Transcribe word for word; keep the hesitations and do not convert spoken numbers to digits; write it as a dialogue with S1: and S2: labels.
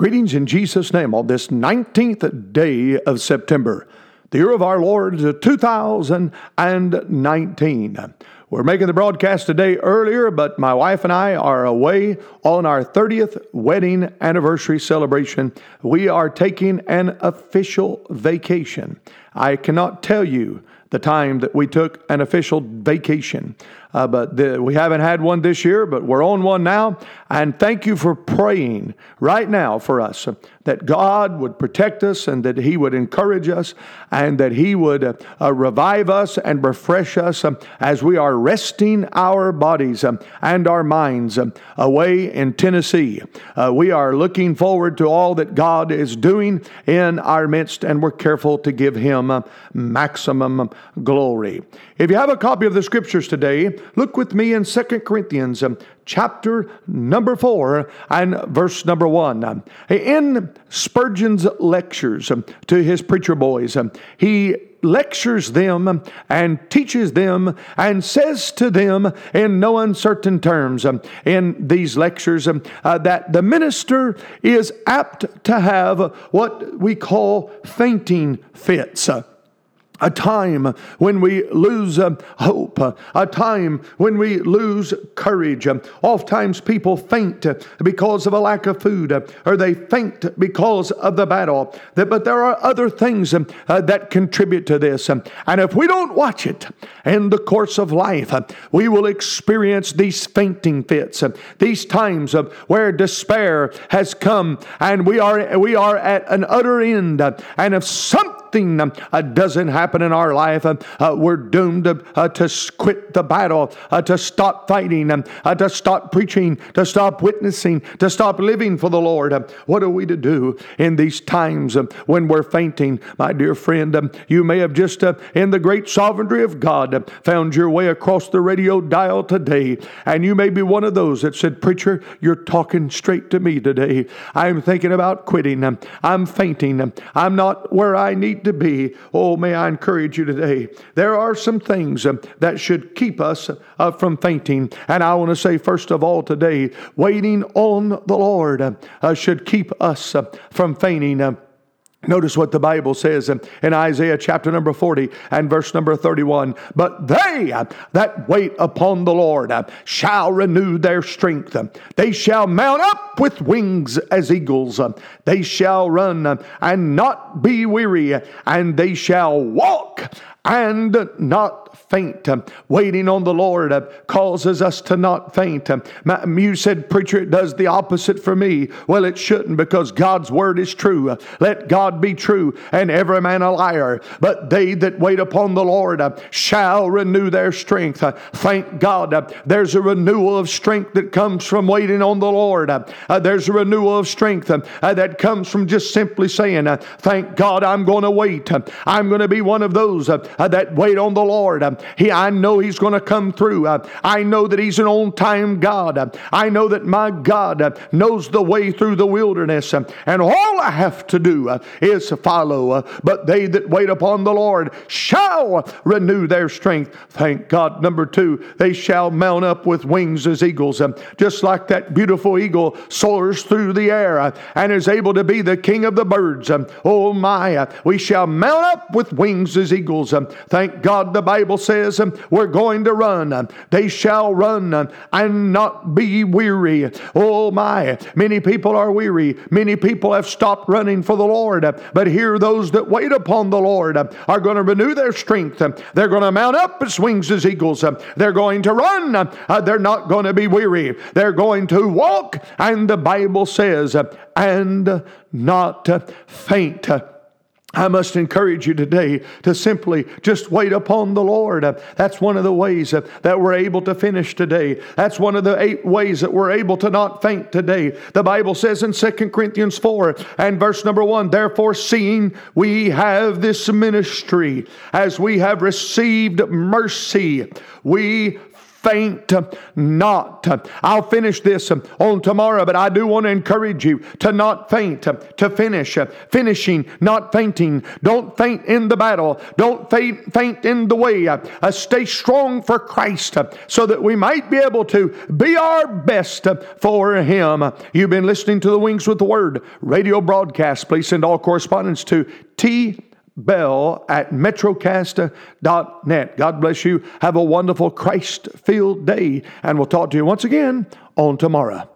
S1: Greetings in Jesus' name on this nineteenth day of September, the year of our Lord two thousand nineteen. We're making the broadcast today earlier, but my wife and I are away on our thirtieth wedding anniversary celebration. We are taking an official vacation. I cannot tell you the time that we took an official vacation. Uh, but the, we haven't had one this year, but we're on one now. And thank you for praying right now for us, uh, that God would protect us and that He would encourage us and that He would uh, uh, revive us and refresh us um, as we are resting our bodies um, and our minds um, away in Tennessee. Uh, we are looking forward to all that God is doing in our midst, and we're careful to give Him uh, maximum glory. If you have a copy of the Scriptures today, look with me in Second Corinthians um, chapter number four and verse number one. Um, in Spurgeon's lectures um, to his preacher boys, um, he lectures them and teaches them and says to them in no uncertain terms um, in these lectures um, uh, that the minister is apt to have what we call fainting fits. Uh, A time when we lose uh, hope, uh, a time when we lose courage. Um, oftentimes people faint uh, because of a lack of food, uh, or they faint because of the battle. That, but there are other things um, uh, that contribute to this. Um, and if we don't watch it in the course of life, uh, we will experience these fainting fits, uh, these times uh, where despair has come and we are, we are at an utter end. Uh, and if something Uh, doesn't happen in our life, uh, uh, we're doomed to, uh, to quit the battle, uh, to stop fighting, um, uh, to stop preaching, to stop witnessing, to stop living for the Lord. Uh, what are we to do in these times uh, when we're fainting? My dear friend, um, you may have just, uh, in the great sovereignty of God, uh, found your way across the radio dial today, and you may be one of those that said, "Preacher, you're talking straight to me today. I'm thinking about quitting. Um, I'm fainting. Um, I'm not where I need to be." Oh, may I encourage you today. There are some things uh, that should keep us uh, from fainting. And I want to say, first of all today, waiting on the Lord uh, uh, should keep us uh, from fainting. Uh, Notice what the Bible says in Isaiah chapter number forty and verse number thirty-one. "But they that wait upon the Lord shall renew their strength. They shall mount up with wings as eagles. They shall run and not be weary, and they shall walk and not faint." Waiting on the Lord causes us to not faint. You said, "Preacher, it does the opposite for me." Well, it shouldn't, because God's word is true. Let God be true and every man a liar. "But they that wait upon the Lord shall renew their strength." Thank God, there's a renewal of strength that comes from waiting on the Lord. There's a renewal of strength that comes from just simply saying, "Thank God, I'm going to wait. I'm going to be one of those that wait on the Lord. He, I know He's going to come through. I know that He's an on-time God. I know that my God knows the way through the wilderness, and all I have to do is follow. But they that wait upon the Lord shall renew their strength." Thank God. Number two, they shall mount up with wings as eagles. Just like that beautiful eagle soars through the air and is able to be the king of the birds. Oh my, we shall mount up with wings as eagles. Thank God the Bible says we're going to run. They shall run and not be weary. Oh my, many people are weary. Many people have stopped running for the Lord. But here those that wait upon the Lord are going to renew their strength. They're going to mount up as wings as eagles. They're going to run. They're not going to be weary. They're going to walk. And the Bible says, and not faint. I must encourage you today to simply just wait upon the Lord. Uh, that's one of the ways uh, that we're able to finish today. That's one of the eight ways that we're able to not faint today. The Bible says in Second Corinthians four and verse number one, "Therefore, seeing we have this ministry, as we have received mercy, we faint not. I'll finish this on tomorrow, but I do want to encourage you to not faint, to finish. Finishing, not fainting. Don't faint in the battle. Don't faint, faint in the way. Uh, stay strong for Christ uh, so that we might be able to be our best uh, for Him. You've been listening to the Wings with the Word radio broadcast. Please send all correspondence to T. Bell at metrocast dot net. God bless you. Have a wonderful Christ-filled day, and we'll talk to you once again on tomorrow.